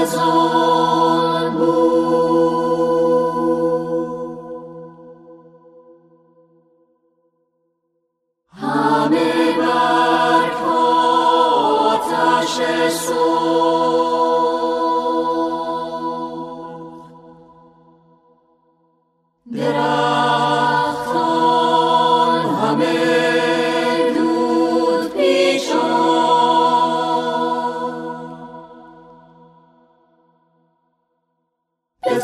خزان بود، همه برگ آتش سوخت، درختان همه دود پیچان، به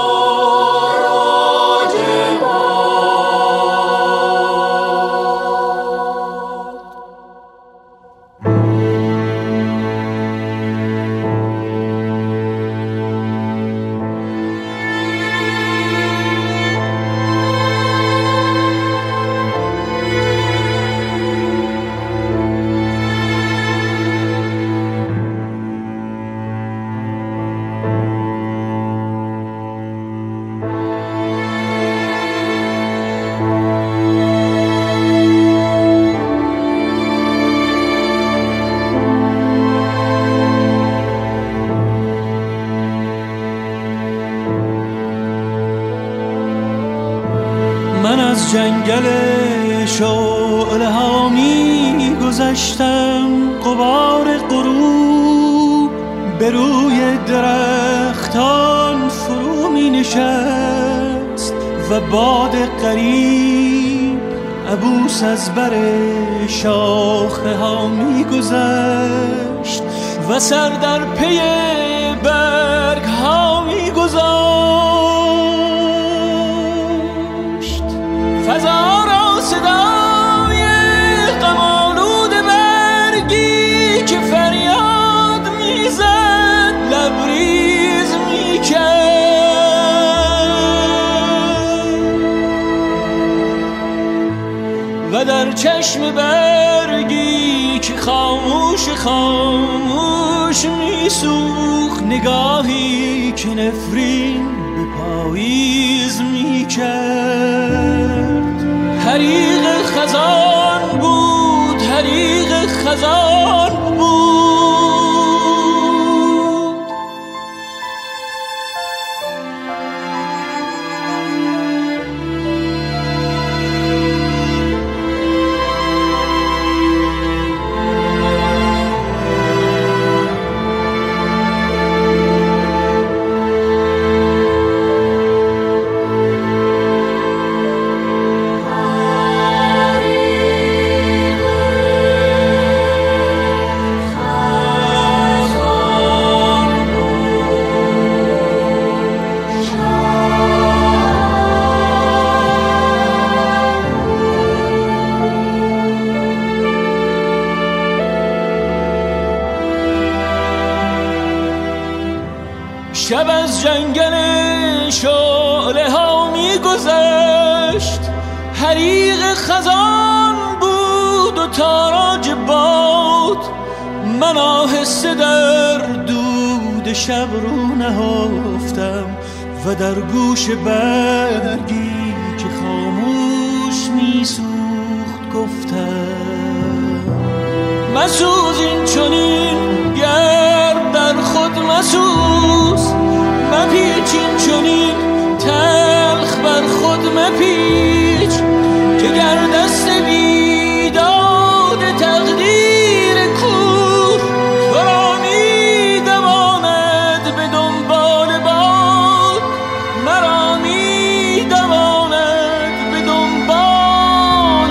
تاراج من از جنگل شعله ها می گذشتم، غبار غروب به روی درختان فرو می نشست و باد غریب عبوس از بر شاخه ها می گذشت و سر در پی برگ ها می گذاشت. فضا را صدای غم‌آلود برگی که فریاد میزد لبریز میکرد و در چشم برگی که خاموش خاموش میسوخت نگاهی که نفرین به پاییز میکرد. حریق خزان بود، حریق خزان بود. شب از جنگل شعله ها می گذشت، حریق خزان بود و تاراج باد. من آهسته در دود شب رو نهفتم و در گوش برگی که خاموش می سوخت گفتم مسوز این چنین گرد در خود مسوز، مپیچ این چنین تلخ بر خود مپیچ که گر دست بیداد تقدیر کور تو را می دواند به دنبال باد، مرا می دواند به دنبال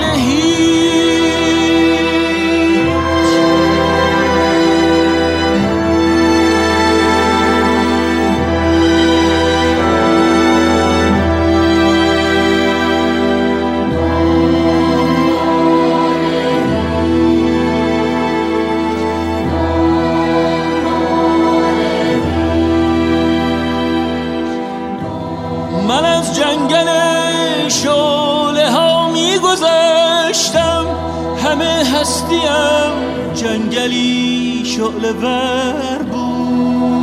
هیچ. من از جنگل شعله ها می گذشتم، همه هستیم جنگلی شعله ور بود.